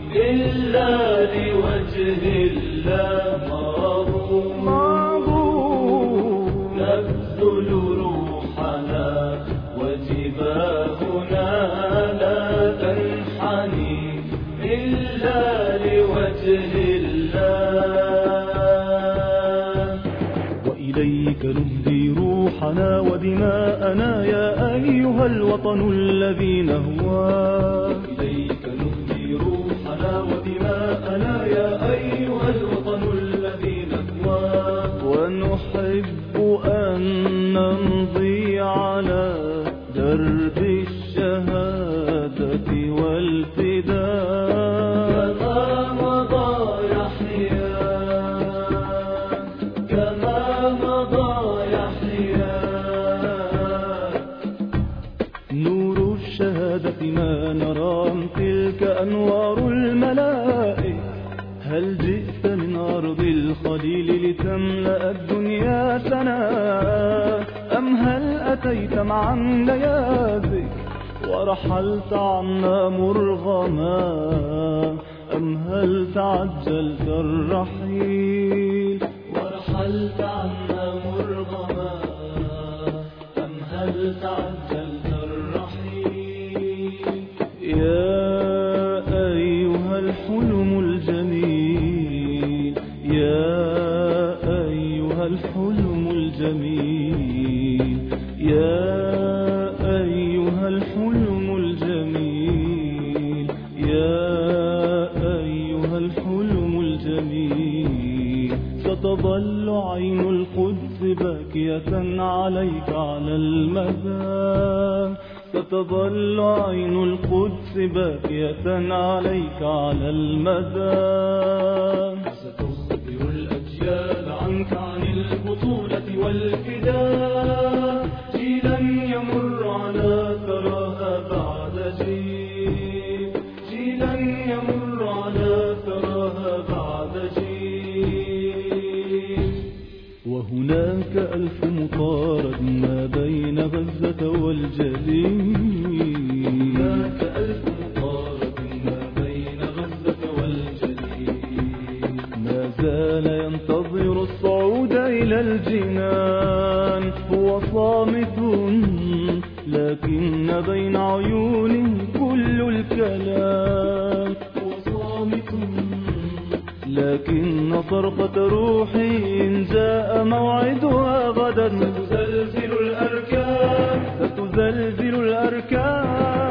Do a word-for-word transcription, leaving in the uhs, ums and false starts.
إلا لوجه الله معروف نبذل روحنا وجباهنا لا تنحني إلا لوجه الله. وإليك نهدي روحنا ودماءنا يا أيها الوطن الذي نهواه. إليك نهدي روحنا ودماءنا يا أيها الوطن الذي نهواه. ونحب أن نمضي على درب الشهادة والفداء كما مضى يحيى كما مضى يحيى. نور الشهادة ما نرى تلك أنوار الملائك. هل جئت من أرض الخليل لتملأ الدنيا ثناء أم هل أتيت معا ليازك ورحلت عنا مرغما أم هل تعجلت الرحيل ورحلت عنا مرغما أم هل تعجلت الرحيل. يا أيها الحلم الجميل يا أيها الحلم الجميل يا أيها الحلم الجميل يا أيها الحلم الجميل. ستظل عين القدس باكية عليك على المدى. ستظل عين القدس باكية عليك على المدى. ستخبر الأجيال عنك عن البطولة والفداء. جيلا يمر على ثراها بعد جيل جيلا يمر على ثراها بعد جيل. وهناك ألف مطارد ما بين غزة والجليل. هناك ألف مطارد ما بين غزة والجليل. ما زال ينتظر الصعود إلى الجنان. هو صامت لكن بين عيونه كل الكلام. هو صامت لكن صرخة روحي إن جاء موعدها غدا ستزلزل الأركان ستزلزل الأركان.